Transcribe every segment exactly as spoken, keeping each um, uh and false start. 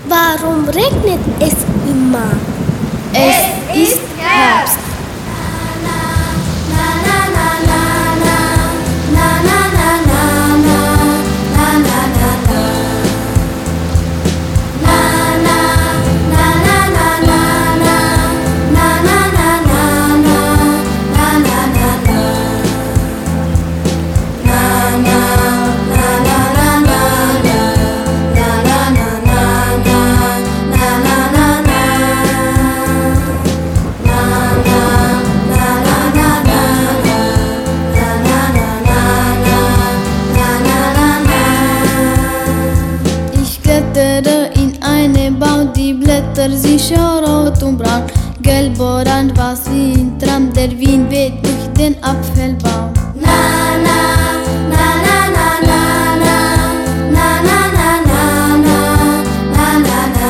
Warum regnet es immer? Es ist Herbst. In eine Baum, die Blätter sicher rot und braun, gelb orange, was wie ein Traum, der Wind weht durch den Apfelbaum. Na na na na na na na na na na na na na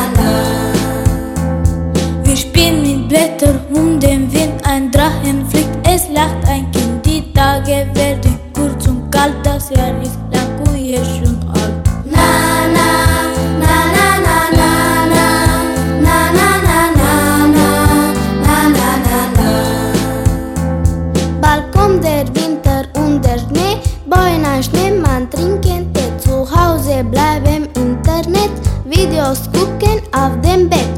na. Wir spielen mit Blättern um den Wind, ein Drachen fliegt, es lacht ein Kind. Die Tage werden kurz und kalt, das Jahr ist lang und jetzt schon alt. Na na der Winter und der Schnee, Bäume, Schneemann trinken Tee, zu Hause bleiben, Internet, Videos gucken auf dem Bett.